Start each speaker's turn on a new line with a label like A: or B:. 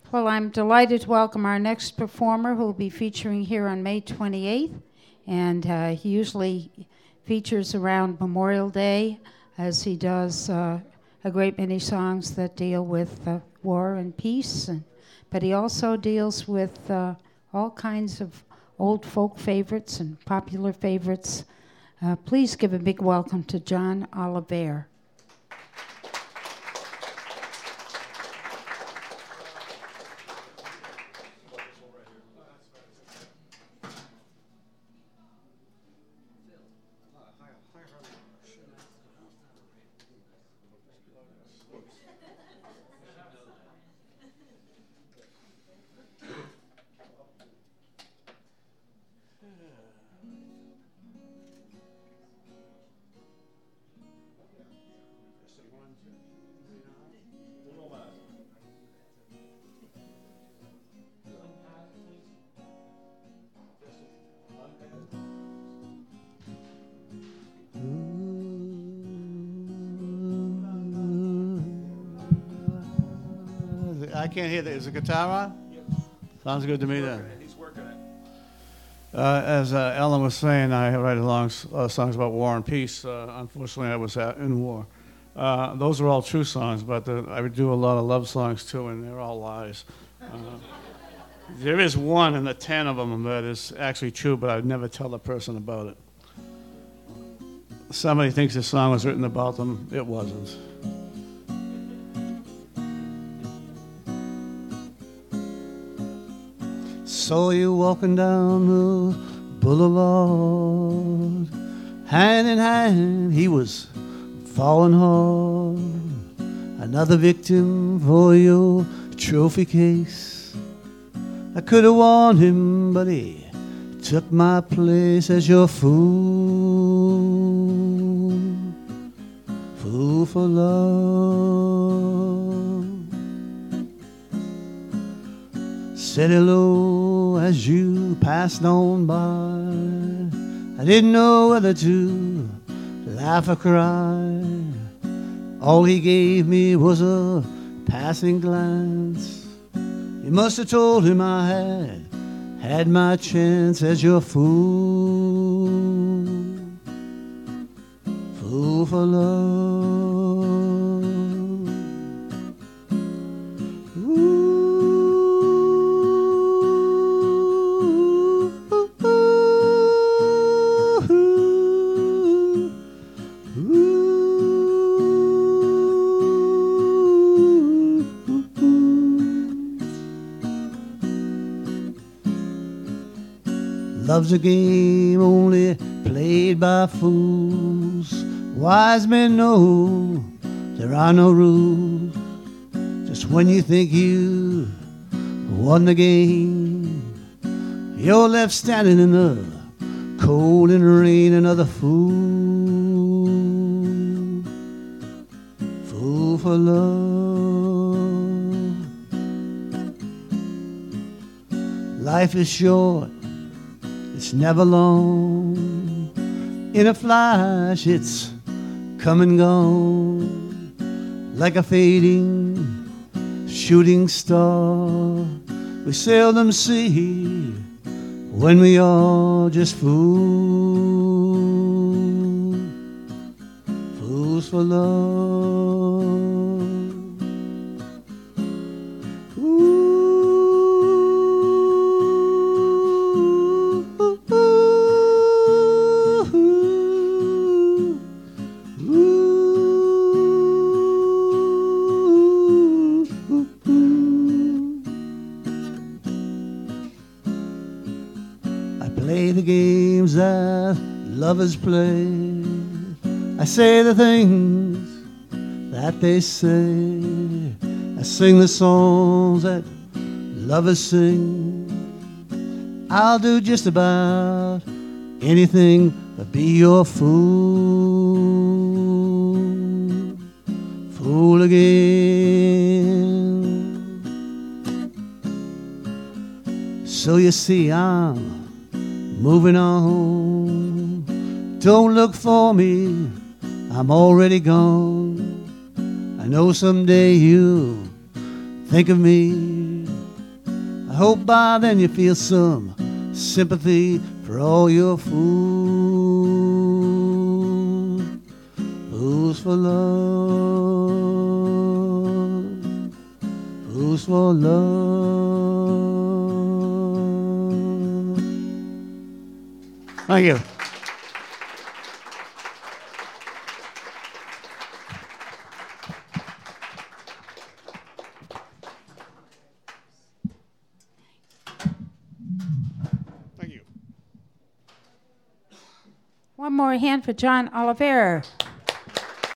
A: Well, I'm delighted to welcome our next performer who will be featuring here on May 28th. And he usually features around Memorial Day, as he does a great many songs that deal with war and peace. But he also deals with all kinds of old folk favorites and popular favorites. Please give a big welcome to John Oliver.
B: I can't hear that. Is the guitar on?
C: Yep.
B: Sounds good to me then.
C: He's working it.
B: As Ellen was saying, I write songs about war and peace. Unfortunately, I was in war. Those are all true songs, but I would do a lot of love songs too, and they're all lies. There is one in the 10 of them that is actually true, but I'd never tell the person about it. Somebody thinks this song was written about them. It wasn't. Saw you walking down the boulevard, hand in hand, he was falling hard. Another victim for your trophy case. I could have warned him, but he took my place as your fool. Fool for love. Said hello as you passed on by. I didn't know whether to laugh or cry. All he gave me was a passing glance. You must have told him I had my chance as your fool. Fool for love. Love's a game only played by fools. Wise men know there are no rules. Just when you think you won the game, you're left standing in the cold and rain. Another fool. Fool for love. Life is short, it's never long. In a flash, it's come and gone. Like a fading shooting star, we seldom see when we are just fools. Fools for love. The games that lovers play. I say the things that they say. I sing the songs that lovers sing. I'll do just about anything but be your fool. Fool again. So you see, I'm moving on. Don't look for me, I'm already gone. I know someday you'll think of me hope by then you feel some sympathy for all your fools. Fools for love, fools for love. Thank you.
A: One more hand for John Oliveira.